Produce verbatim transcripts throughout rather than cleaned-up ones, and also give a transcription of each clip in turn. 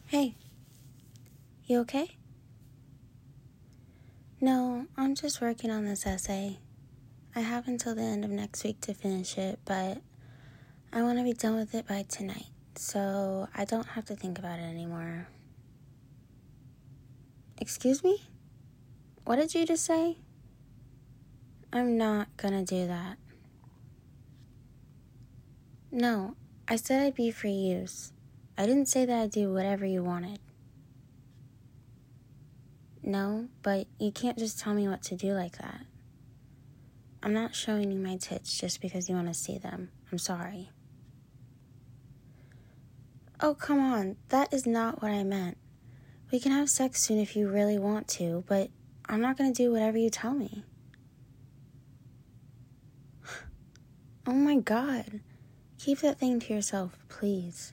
Hey, you okay? No, I'm just working on this essay. I have until the end of next week to finish it, but I want to be done with it by tonight, so I don't have to think about it anymore. Excuse me? What did you just say? I'm not gonna do that. No, I said I'd be for use. I didn't say that I'd do whatever you wanted. No, but you can't just tell me what to do like that. I'm not showing you my tits just because you want to see them. I'm sorry. Oh, come on. That is not what I meant. We can have sex soon if you really want to, but I'm not going to do whatever you tell me. Oh my God. Keep that thing to yourself, please.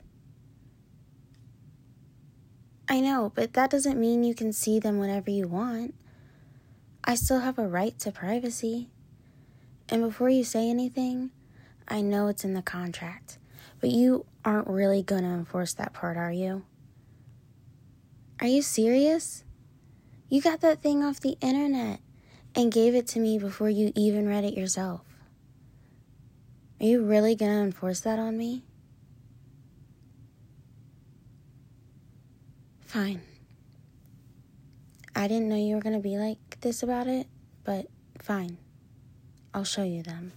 I know, but that doesn't mean you can see them whenever you want. I still have a right to privacy. And before you say anything, I know it's in the contract, but you aren't really going to enforce that part, are you? Are you serious? You got that thing off the internet and gave it to me before you even read it yourself. Are you really going to enforce that on me? Fine. I didn't know you were going to be like this about it, but fine. I'll show you them.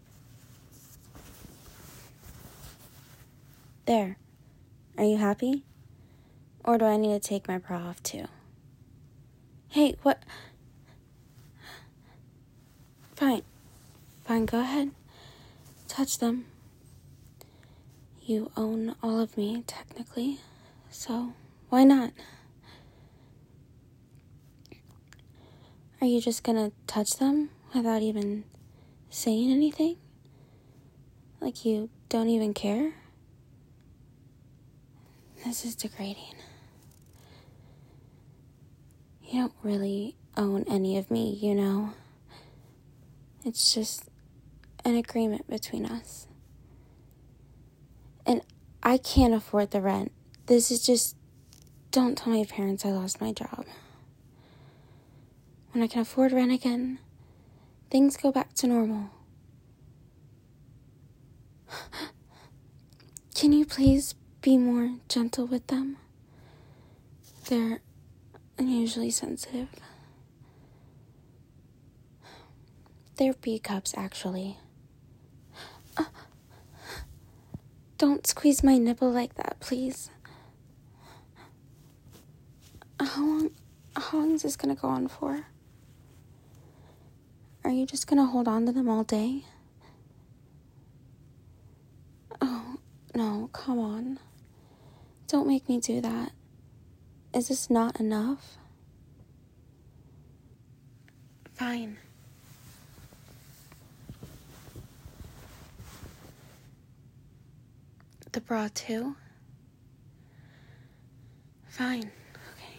There. Are you happy? Or do I need to take my bra off too? Hey, what? Fine. Fine, go ahead. Touch them. You own all of me, technically, so why not? Are you just gonna touch them without even saying anything? Like you don't even care? This is degrading. You don't really own any of me, you know? It's just an agreement between us. And I can't afford the rent. This is just... Don't tell my parents I lost my job. When I can afford rent again, things go back to normal. Can you please be more gentle with them? They're unusually sensitive. They're B cups, actually. Uh, don't squeeze my nipple like that, please. How long, how long is this gonna go on for? Are you just gonna hold on to them all day? Oh, no, come on. Don't make me do that. Is this not enough? Fine. The bra too? Fine. Okay.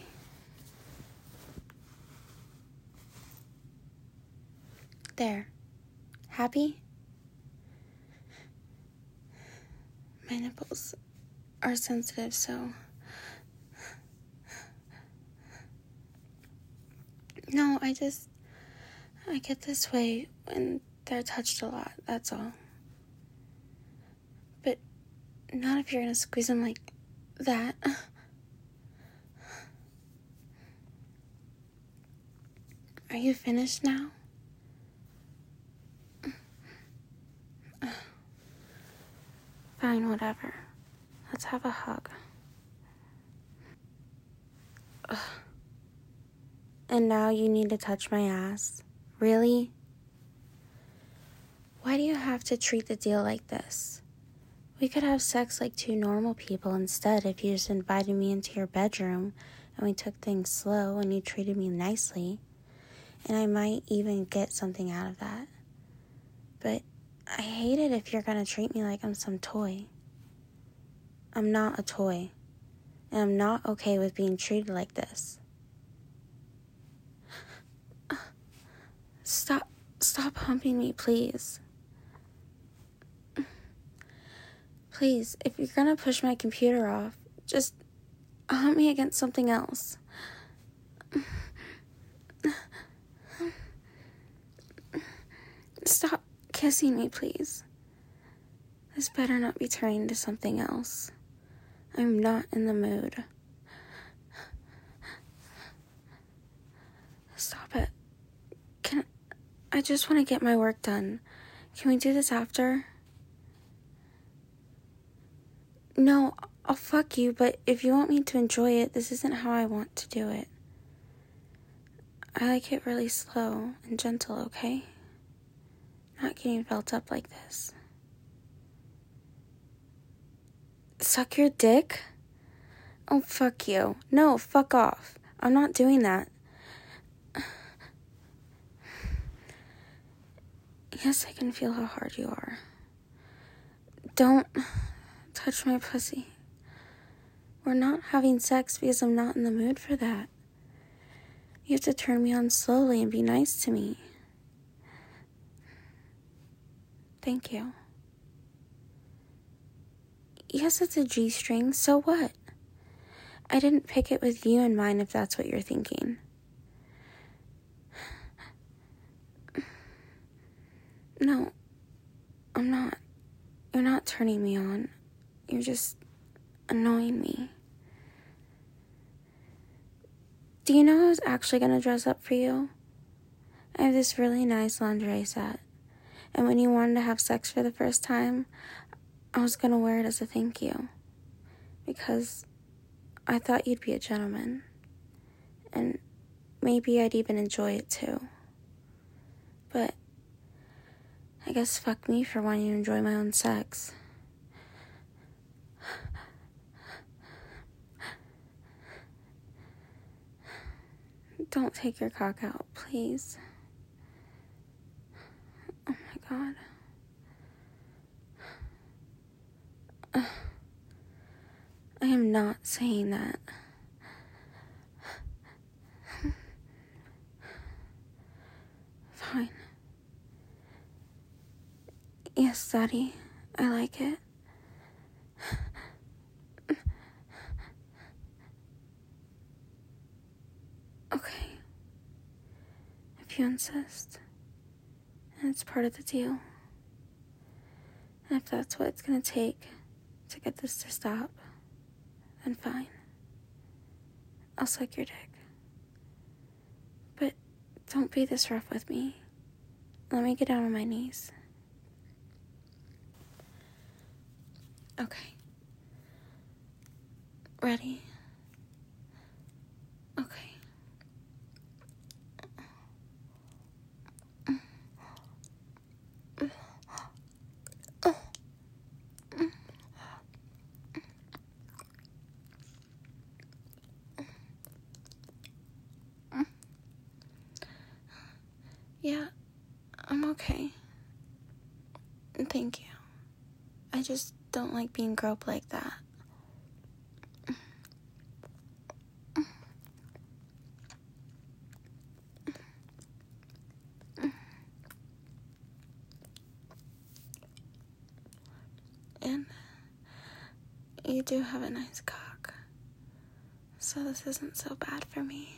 There. Happy? My nipples are sensitive, so... No, I just... I get this way when they're touched a lot, that's all. But not if you're gonna squeeze them like that. Are you finished now? Fine, whatever. Let's have a hug. Ugh. And now you need to touch my ass? Really? Why do you have to treat the deal like this? We could have sex like two normal people instead if you just invited me into your bedroom and we took things slow and you treated me nicely. And I might even get something out of that. But I hate it if you're gonna treat me like I'm some toy. I'm not a toy. And I'm not okay with being treated like this. Stop, stop humping me, please. Please, if you're gonna push my computer off, just hump me against something else. Stop kissing me, please. This better not be turning into something else. I'm not in the mood. Stop it. Can I just want to get my work done. Can we do this after? No, I'll fuck you, but if you want me to enjoy it, this isn't how I want to do it. I like it really slow and gentle, okay? Not getting felt up like this. Suck your dick? Oh, fuck you. No, fuck off. I'm not doing that. Yes, I can feel how hard you are. Don't touch my pussy. We're not having sex because I'm not in the mood for that. You have to turn me on slowly and be nice to me. Thank you. Yes, it's a G-string, so what? I didn't pick it with you in mind if that's what you're thinking. No, I'm not. You're not turning me on. You're just annoying me. Do you know I was actually going to dress up for you? I have this really nice lingerie set. And when you wanted to have sex for the first time, I was going to wear it as a thank you. Because I thought you'd be a gentleman. And maybe I'd even enjoy it too. But I guess fuck me for wanting to enjoy my own sex. Don't take your cock out, please. Oh my God. Uh, I am not saying that. Fine. Yes, Daddy, I like it. Okay. If you insist. And it's part of the deal. And if that's what it's gonna take to get this to stop, then fine. I'll suck your dick. But don't be this rough with me. Let me get down on my knees. Okay. Ready? Okay. Yeah, I'm okay. Thank you. I just don't like being groped like that. And you do have a nice cock, so this isn't so bad for me.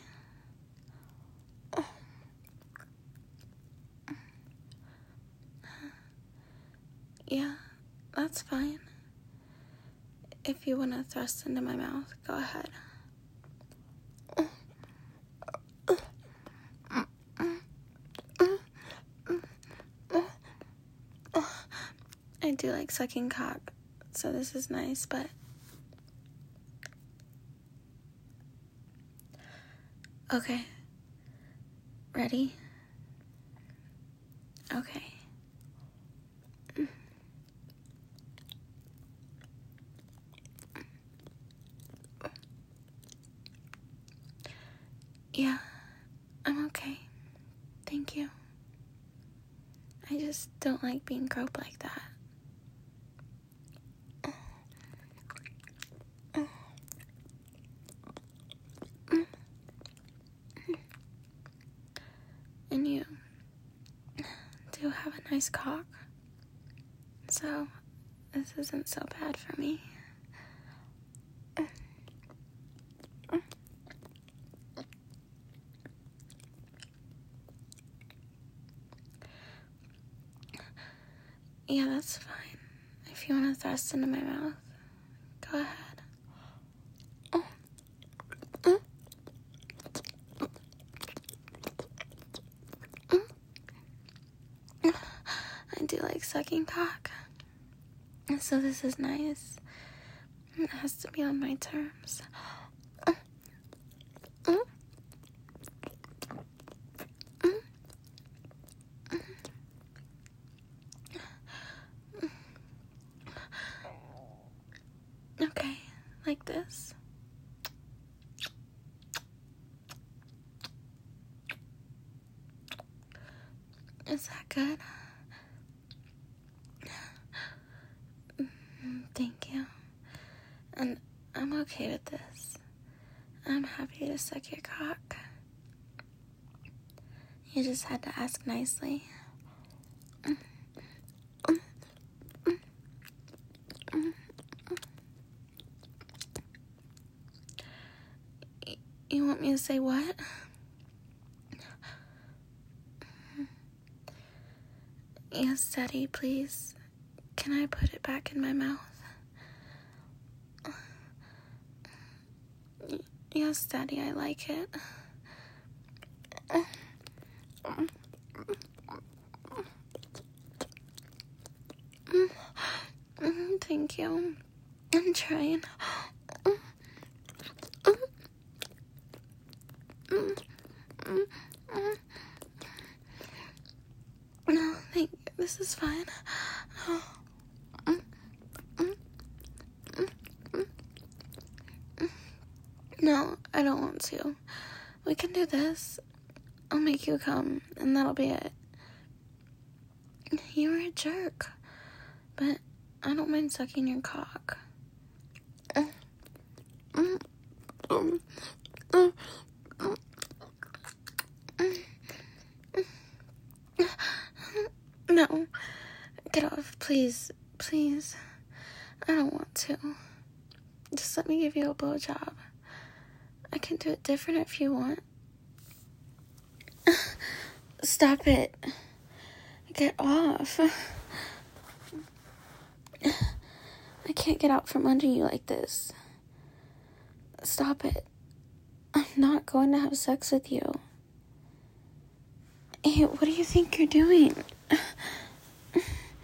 Yeah, that's fine. If you want to thrust into my mouth, go ahead. I do like sucking cock, so this is nice, but... Okay. Ready? Okay. Yeah, I'm okay. Thank you. I just don't like being groped like that. And you do have a nice cock, so this isn't so bad for me. Yeah, that's fine. If you want to thrust into my mouth, go ahead. I do like sucking cock. So this is nice. It has to be on my terms. Okay, like this. Is that good? Thank you. And I'm okay with this. I'm happy to suck your cock. You just had to ask nicely. You want me to say what? Yes, Daddy, please. Can I put it back in my mouth? Yes, Daddy, I like it. Thank you. I'm trying. No, thank you. This is fine. No, I don't want to. We can do this. I'll make you come, and that'll be it. You were a jerk, but I don't mind sucking your cock. No, get off, please, please. I don't want to. Just let me give you a blowjob. I can do it different if you want. Stop it. Get off. I can't get out from under you like this. Stop it. I'm not going to have sex with you. Hey, what do you think you're doing? I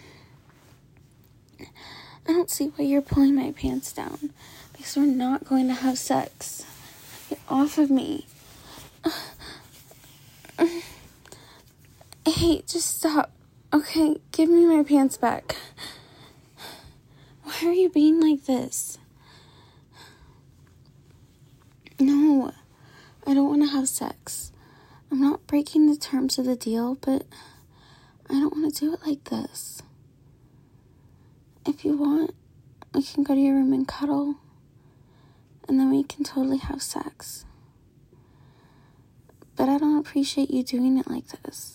don't see why you're pulling my pants down. Because we're not going to have sex. Get off of me. Hey, just stop. Okay, give me my pants back. Why are you being like this? No, I don't want to have sex. I'm not breaking the terms of the deal, but I don't want to do it like this. If you want, we can go to your room and cuddle, and then we can totally have sex. But I don't appreciate you doing it like this.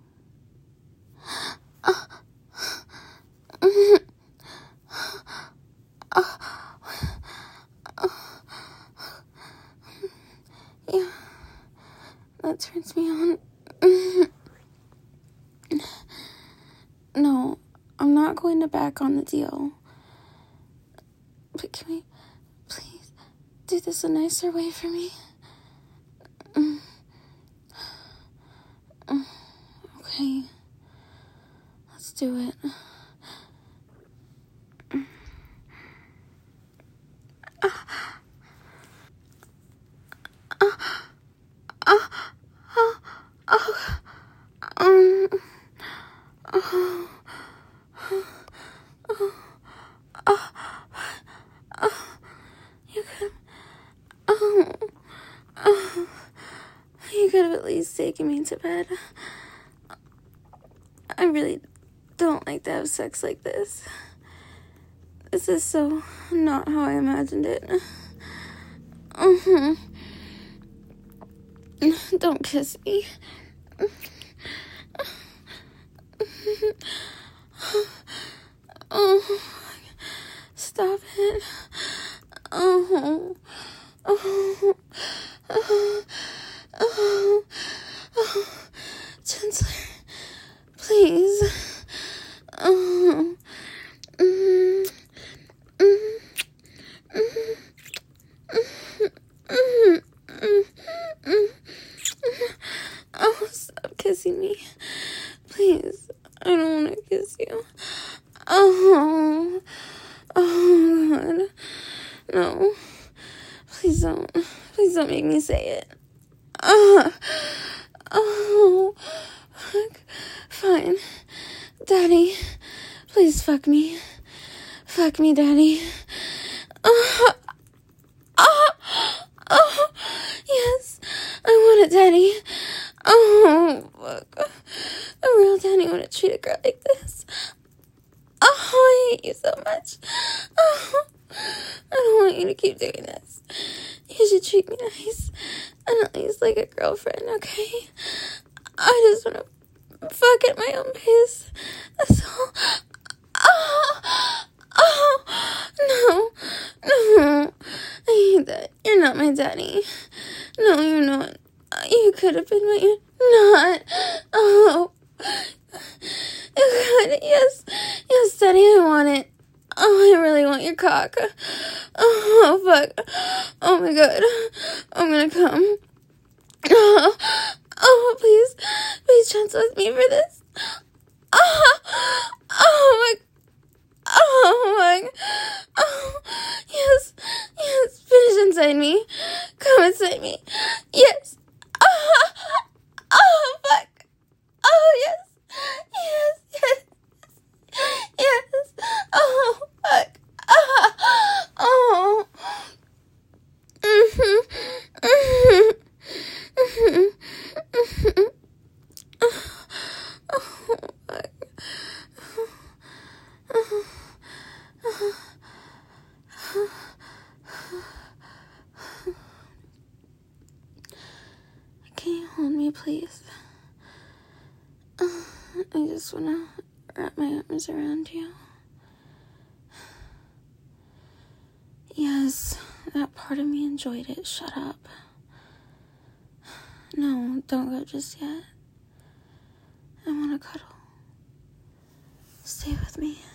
Yeah, that turns me on. No, I'm not going to back on the deal. But can we please do this a nicer way for me? Okay, let's do it. You could, oh, oh, you could have at least taken me to bed. I really don't like to have sex like this. This is so not how I imagined it. Uh-huh. Don't kiss me. Oh, stop it. Oh, oh, oh, oh, oh. Gentler, please. Oh. Please don't. Please don't make me say it. Uh, oh, fuck. Fine. Daddy, please fuck me. Fuck me, Daddy. Uh, uh, oh, yes. I want it, Daddy. Oh, fuck. A real daddy wouldn't treat a girl like this. Oh, I hate you so much. Oh, I don't want you to keep doing this. You should treat me nice. And at least like a girlfriend, okay? I just want to fuck at my own pace. That's all. Oh, oh, no, no. I hate that. You're not my daddy. No, you're not. You could have been, but you're not. Oh. God, yes. Yes, Daddy, I want it. Oh, I really want your cock. Oh, fuck. Oh, my God. I'm gonna come. Oh, oh please. Please chance with me for this. Oh, oh, my Oh, my. Oh, yes. Yes. Finish inside me. Come inside me. Yes. Oh, oh fuck. Oh, yes. Yes, yes. Yes. Oh, fuck. Oh. Oh. Mm-hmm. Mm-hmm. Mm-hmm. Mm-hmm. Oh, fuck. Oh. Can you hold me, please? I just want to wrap my arms around you. Yes, that part of me enjoyed it. Shut up. No, don't go just yet. I want to cuddle. Stay with me.